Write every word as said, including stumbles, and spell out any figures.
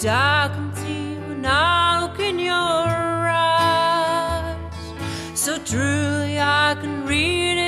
I can see when I look in your eyes. So truly I can read